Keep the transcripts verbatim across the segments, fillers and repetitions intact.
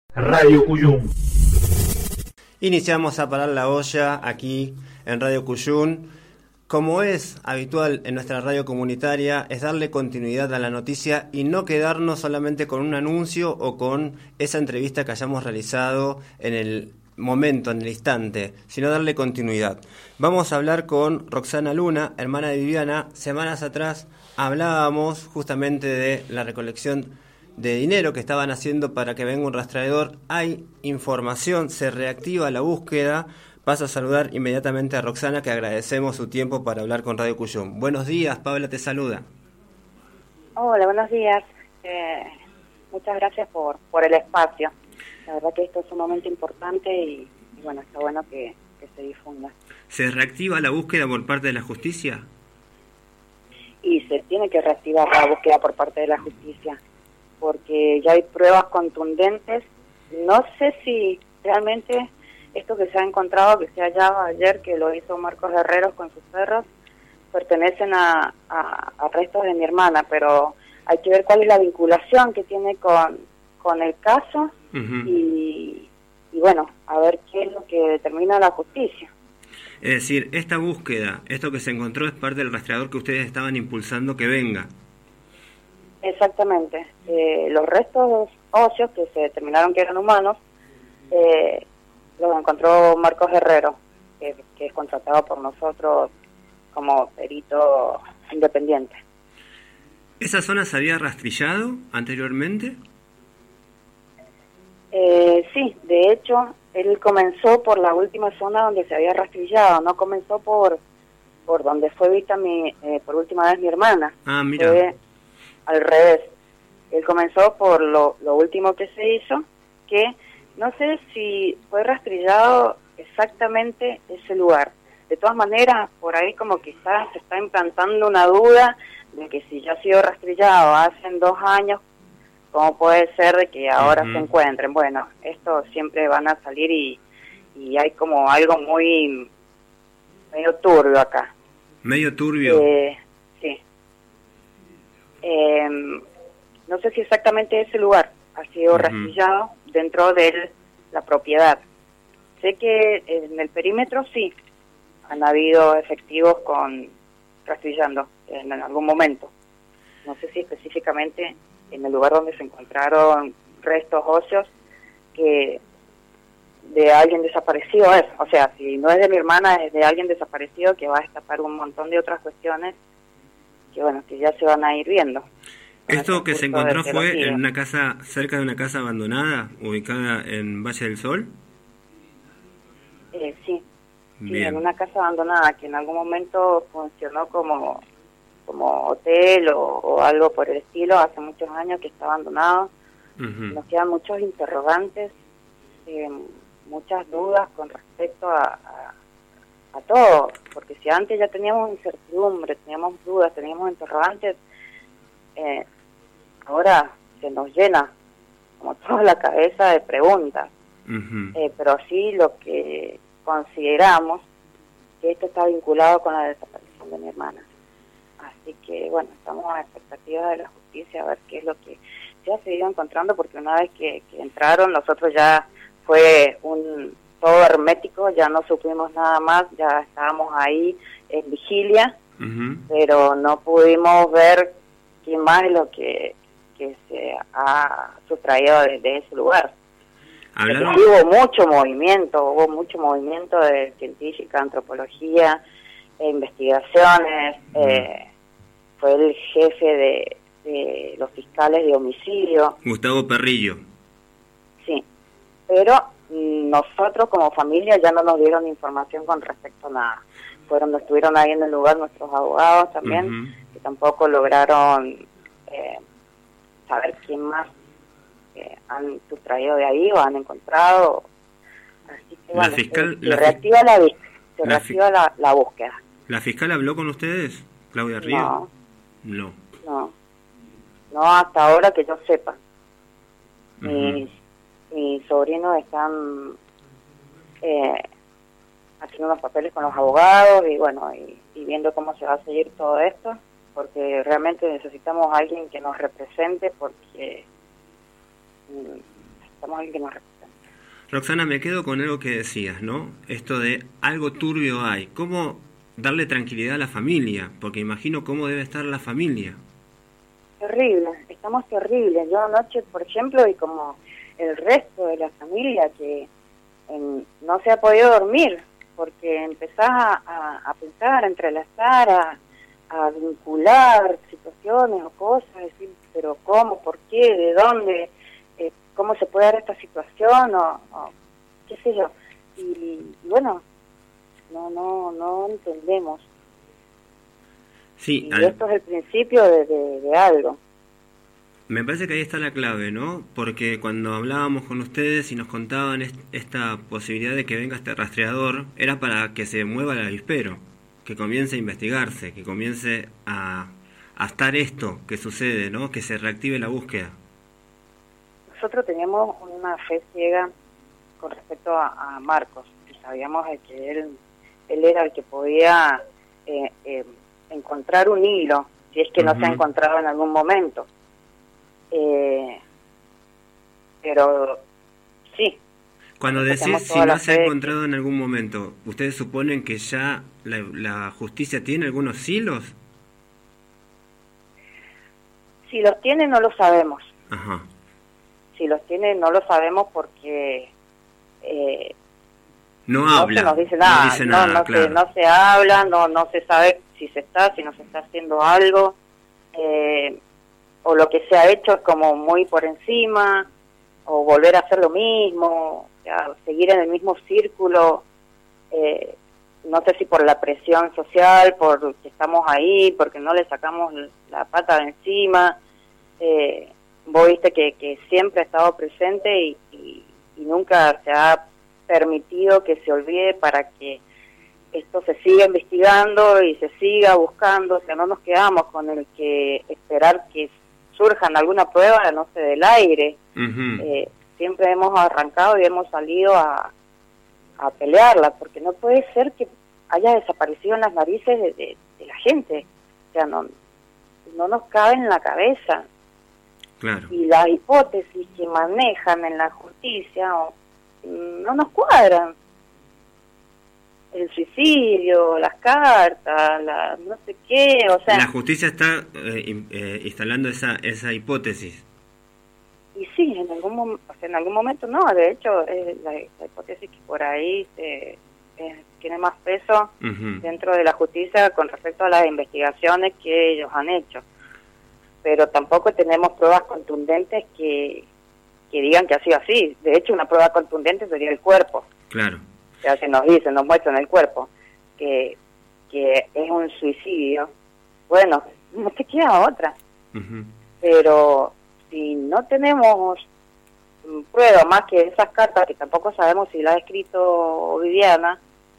Radio Cuyum. Iniciamos a parar la olla aquí en Radio Cuyum. Como es habitual en nuestra radio comunitaria, es darle continuidad a la noticia y no quedarnos solamente con un anuncio o con esa entrevista que hayamos realizado en el momento, en el instante, sino darle continuidad. Vamos a hablar con Roxana Luna, hermana de Viviana. Semanas atrás hablábamos justamente de la recolección de dinero que estaban haciendo para que venga un rastreador. Hay información, se reactiva la búsqueda. Paso a saludar inmediatamente a Roxana, que agradecemos su tiempo para hablar con Radio Cuyum. Buenos días, Paula te saluda. Hola, buenos días. Eh, muchas gracias por, por el espacio. La verdad que esto es un momento importante y, y bueno, está bueno que, que se difunda. ¿Se reactiva la búsqueda por parte de la justicia? Y se tiene que reactivar la búsqueda por parte de la justicia, porque ya hay pruebas contundentes. No sé si realmente esto que se ha encontrado, que se hallaba ayer, que lo hizo Marcos Herreros con sus perros, pertenecen a, a, a restos de mi hermana, pero hay que ver cuál es la vinculación que tiene con, con el caso. Uh-huh. y, y bueno, a ver qué es lo que determina la justicia. Es decir, esta búsqueda, esto que se encontró es parte del rastreador que ustedes estaban impulsando que venga. Exactamente. Eh, los restos óseos que se determinaron que eran humanos, eh, los encontró Marcos Herrero, que, que es contratado por nosotros como perito independiente. ¿Esa zona se había rastrillado anteriormente? Eh, sí, de hecho, él comenzó por la última zona donde se había rastrillado, no comenzó por por donde fue vista mi, eh, por última vez mi hermana. Ah, mira. Fue al revés. Él comenzó por lo, lo último que se hizo, que no sé si fue rastrillado exactamente ese lugar. De todas maneras, por ahí como quizás se está implantando una duda de que si ya ha sido rastrillado hace dos años, ¿cómo puede ser de que ahora uh-huh. se encuentren? Bueno, esto siempre van a salir y, y hay como algo muy medio turbio acá. ¿Medio turbio? Eh, sí. Eh, no sé si exactamente ese lugar ha sido uh-huh. rastrillado dentro de la propiedad. Sé que en el perímetro sí han habido efectivos con rastrillando en, en algún momento. No sé si específicamente en el lugar donde se encontraron restos óseos que de alguien desaparecido es. O sea, si no es de mi hermana, es de alguien desaparecido, que va a destapar un montón de otras cuestiones que, bueno, que ya se van a ir viendo. ¿Esto que se encontró fue en una casa, cerca de una casa abandonada, ubicada en Valle del Sol? Eh, sí, sí, en una casa abandonada que en algún momento funcionó como como hotel o, o algo por el estilo, hace muchos años que está abandonado. Uh-huh. Nos quedan muchos interrogantes, eh, muchas dudas con respecto a, a, a todo, porque si antes ya teníamos incertidumbre, teníamos dudas, teníamos interrogantes, eh, ahora se nos llena como toda la cabeza de preguntas. Uh-huh. eh, pero sí lo que consideramos que esto está vinculado con la desaparición de mi hermana. Así que, bueno, estamos a expectativa de la justicia a ver qué es lo que se ha seguido encontrando, porque una vez que, que entraron, nosotros ya fue un todo hermético, ya no supimos nada más, ya estábamos ahí en vigilia, uh-huh. pero no pudimos ver qué más es lo que, que se ha sustraído de, de ese lugar. ¿Hablaron? Sí, hubo mucho movimiento, hubo mucho movimiento de científica, antropología, e investigaciones, uh-huh. eh, fue el jefe de, de los fiscales de homicidio. Gustavo Perrillo. Sí, pero nosotros como familia ya no nos dieron información con respecto a nada. Fueron, estuvieron ahí en el lugar nuestros abogados también, uh-huh. que tampoco lograron eh, saber quién más eh, han sustraído de ahí o han encontrado. Así que bueno, la fiscal, se, la se reactiva, la, se la, reactiva la, la búsqueda. ¿La fiscal habló con ustedes, Claudia Ríos? No. No. No. No, hasta ahora que yo sepa. Uh-huh. Mis, mis sobrinos están eh, haciendo unos papeles con los abogados y bueno, y, y viendo cómo se va a seguir todo esto, porque realmente necesitamos a alguien que nos represente, porque necesitamos alguien que nos represente. Roxana, me quedo con algo que decías, ¿no? Esto de algo turbio hay. ¿Cómo darle tranquilidad a la familia? Porque imagino cómo debe estar la familia. Terrible, estamos terribles. Yo anoche, por ejemplo, y como el resto de la familia, que en, no se ha podido dormir, porque empezás a, a, a pensar, a entrelazar, a, a vincular situaciones o cosas, decir, pero ¿cómo? ¿Por qué? ¿De dónde? Eh, ¿Cómo se puede dar esta situación? O, o qué sé yo. Y, y bueno, no, no, no entendemos. Sí, y al... esto es el principio de, de, de algo. Me parece que ahí está la clave, ¿no? Porque cuando hablábamos con ustedes y nos contaban est esta posibilidad de que venga este rastreador, era para que se mueva el avispero, que comience a investigarse, que comience a, a estar esto que sucede, ¿no? Que se reactive la búsqueda. Nosotros teníamos una fe ciega con respecto a, a Marcos, que sabíamos que él, él era el que podía eh, eh, encontrar un hilo, si es que uh-huh. no se ha encontrado en algún momento. Eh, pero sí. Cuando decís si no se ha encontrado en algún momento, ¿ustedes suponen que ya la, la justicia tiene algunos hilos? Si los tiene no lo sabemos. Ajá. Si los tiene no lo sabemos porque eh, no, no habla, se nos dice nada, no, dice no, nada no, claro. se, no se habla, no, no se sabe si se está, si no se está haciendo algo. Eh, o lo que se ha hecho es como muy por encima, o volver a hacer lo mismo, o sea, seguir en el mismo círculo, eh, no sé si por la presión social, por que estamos ahí, porque no le sacamos la pata de encima, eh, vos viste que, que siempre ha estado presente y, y, y nunca se ha permitido que se olvide para que esto se siga investigando y se siga buscando, o sea, no nos quedamos con el que esperar que surjan alguna prueba, no sé, del aire. Uh-huh. Eh, siempre hemos arrancado y hemos salido a, a pelearla, porque no puede ser que haya desaparecido en las narices de, de, de la gente. O sea, no, no nos cabe en la cabeza. Claro. Y las hipótesis que manejan en la justicia o, no nos cuadran. El suicidio, las cartas, la no sé qué, o sea... La justicia está eh, eh, instalando esa esa hipótesis. Y sí, en algún, o sea, en algún momento no, de hecho, es la, la hipótesis que por ahí se, eh, tiene más peso uh-huh. dentro de la justicia con respecto a las investigaciones que ellos han hecho. Pero tampoco tenemos pruebas contundentes que, que digan que ha sido así. De hecho, una prueba contundente sería el cuerpo. Claro. O sea, se nos dicen, nos muestran el cuerpo, que, que es un suicidio, bueno, no te queda otra. Uh-huh. Pero si no tenemos prueba más que esas cartas, que tampoco sabemos si las ha escrito Viviana,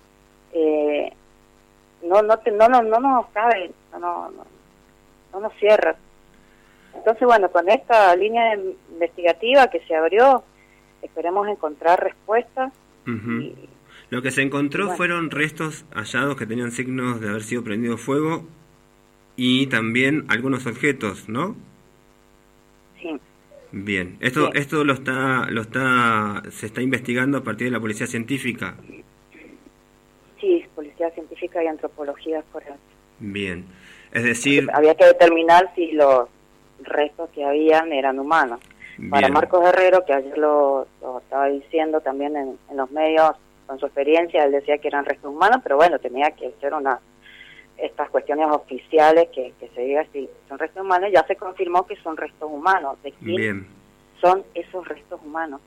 eh, no no te, no, no no nos cabe, no, no, no, no nos cierra. Entonces, bueno, con esta línea investigativa que se abrió, esperemos encontrar respuestas. Uh-huh. y, Lo que se encontró bueno. fueron restos hallados que tenían signos de haber sido prendido fuego y también algunos objetos, ¿no? Sí. Bien. Esto sí. esto lo está lo está se está investigando a partir de la policía científica. Sí, policía científica y antropología forense. Bien. Es decir, había que determinar si los restos que habían eran humanos. Bien. Para Marcos Herrero, que ayer lo, lo estaba diciendo también en, en los medios, con su experiencia, él decía que eran restos humanos, pero bueno, tenía que ser una estas cuestiones oficiales que, que se diga si son restos humanos. Ya se confirmó que son restos humanos. ¿De quién Bien. son esos restos humanos?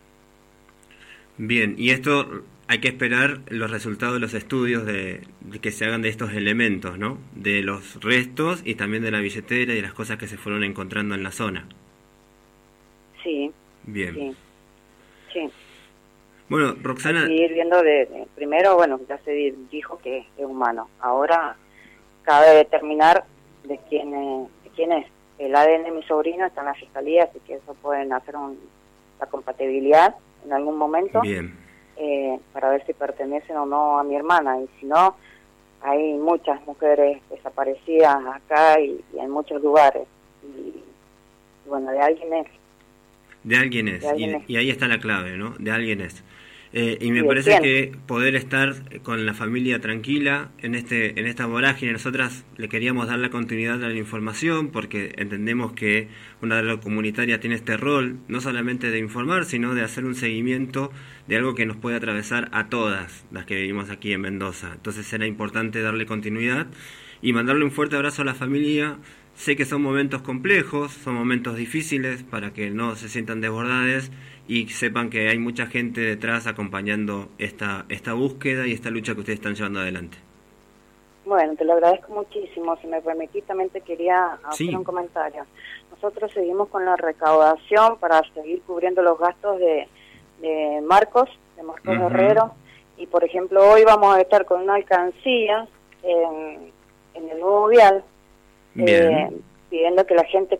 Bien, y esto hay que esperar los resultados de los estudios de, de que se hagan de estos elementos, ¿no? De los restos y también de la billetera y de las cosas que se fueron encontrando en la zona. Sí. Bien. Sí. sí. Bueno, Roxana... Hay que ir viendo de, de, primero, bueno, ya se dijo que es humano. Ahora cabe determinar de quién es, de quién es. El A D N de mi sobrino está en la fiscalía, así que eso pueden hacer un, la compatibilidad en algún momento. Bien. Eh, para ver si pertenecen o no a mi hermana. Y si no, hay muchas mujeres desaparecidas acá y, y en muchos lugares. Y, y bueno, de alguien es. De alguien es, de alguien y, es. y ahí está la clave, ¿no? De alguien es. Eh, y me ¿Y parece quién? que poder estar con la familia tranquila en este en esta vorágine, nosotras le queríamos dar la continuidad a la información porque entendemos que una radio comunitaria tiene este rol, no solamente de informar, sino de hacer un seguimiento de algo que nos puede atravesar a todas las que vivimos aquí en Mendoza. Entonces era importante darle continuidad y mandarle un fuerte abrazo a la familia. Sé que son momentos complejos, son momentos difíciles para que no se sientan desbordadas y sepan que hay mucha gente detrás acompañando esta esta búsqueda y esta lucha que ustedes están llevando adelante. Bueno, te lo agradezco muchísimo. Si me permitís, también te quería hacer Sí. un comentario. Nosotros seguimos con la recaudación para seguir cubriendo los gastos de, de Marcos, de Marcos Uh-huh. Herrero, y por ejemplo hoy vamos a estar con una alcancía en, en el nuevo vial, eh, pidiendo que la gente,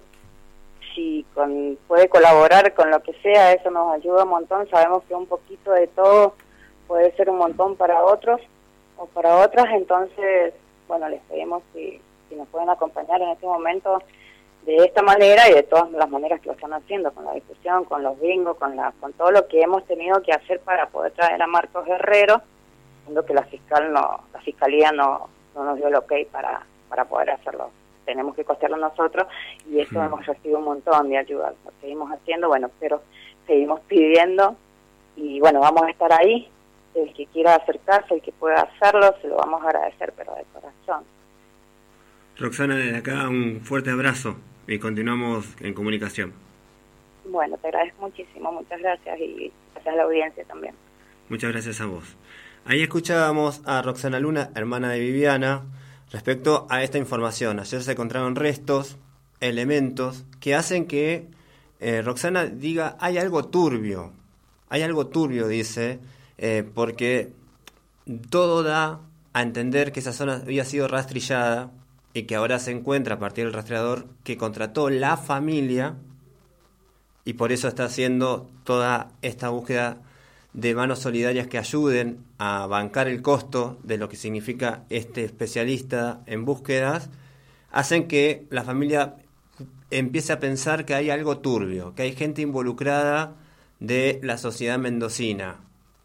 si con, puede colaborar con lo que sea, eso nos ayuda un montón. Sabemos que un poquito de todo puede ser un montón para otros o para otras, entonces, bueno, les pedimos si, si nos pueden acompañar en este momento de esta manera y de todas las maneras que lo están haciendo, con la discusión, con los bingos, con la con todo lo que hemos tenido que hacer para poder traer a Marcos Herrero, siendo que la fiscal no la fiscalía no, no nos dio el ok para, para poder hacerlo. Tenemos que costearlo nosotros y eso Mm. hemos recibido un montón de ayuda. Lo seguimos haciendo, bueno, pero seguimos pidiendo y bueno, vamos a estar ahí. El que quiera acercarse, el que pueda hacerlo, se lo vamos a agradecer, pero de corazón. Roxana, desde acá un fuerte abrazo y continuamos en comunicación. Bueno, te agradezco muchísimo, muchas gracias y gracias a la audiencia también. Muchas gracias a vos. Ahí escuchábamos a Roxana Luna, hermana de Viviana, respecto a esta información. Ayer se encontraron restos, elementos que hacen que eh, Roxana diga, hay algo turbio, hay algo turbio, dice, eh, porque todo da a entender que esa zona había sido rastrillada y que ahora se encuentra a partir del rastreador que contrató la familia y por eso está haciendo toda esta búsqueda de manos solidarias que ayuden a bancar el costo de lo que significa este especialista en búsquedas, hacen que la familia empiece a pensar que hay algo turbio, que hay gente involucrada de la sociedad mendocina.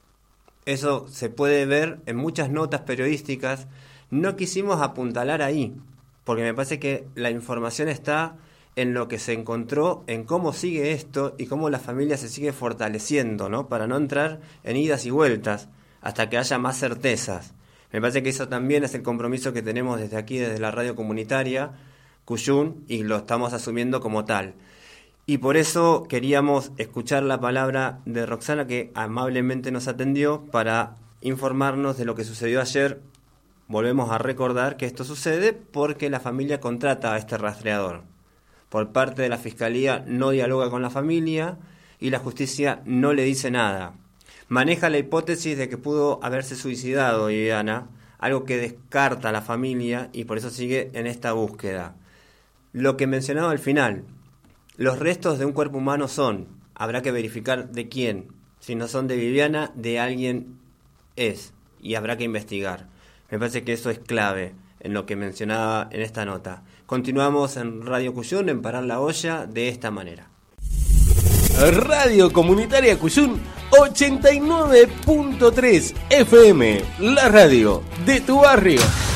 Eso se puede ver en muchas notas periodísticas. No quisimos apuntalar ahí, porque me parece que la información está en lo que se encontró, en cómo sigue esto y cómo la familia se sigue fortaleciendo, ¿no? Para no entrar en idas y vueltas hasta que haya más certezas. Me parece que eso también es el compromiso que tenemos desde aquí, desde la radio comunitaria Cuyún, y lo estamos asumiendo como tal. Y por eso queríamos escuchar la palabra de Roxana, que amablemente nos atendió para informarnos de lo que sucedió ayer. Volvemos a recordar que esto sucede porque la familia contrata a este rastreador. Por parte de la Fiscalía no dialoga con la familia y la justicia no le dice nada. Maneja la hipótesis de que pudo haberse suicidado Viviana, algo que descarta la familia y por eso sigue en esta búsqueda. Lo que mencionaba al final, los restos de un cuerpo humano son, habrá que verificar de quién, si no son de Viviana, de alguien es, y habrá que investigar. Me parece que eso es clave en lo que mencionaba en esta nota. Continuamos en Radio Cuyún, en Parar la Olla, de esta manera. Radio Comunitaria Cuyún, ochenta y nueve punto tres F M, la radio de tu barrio.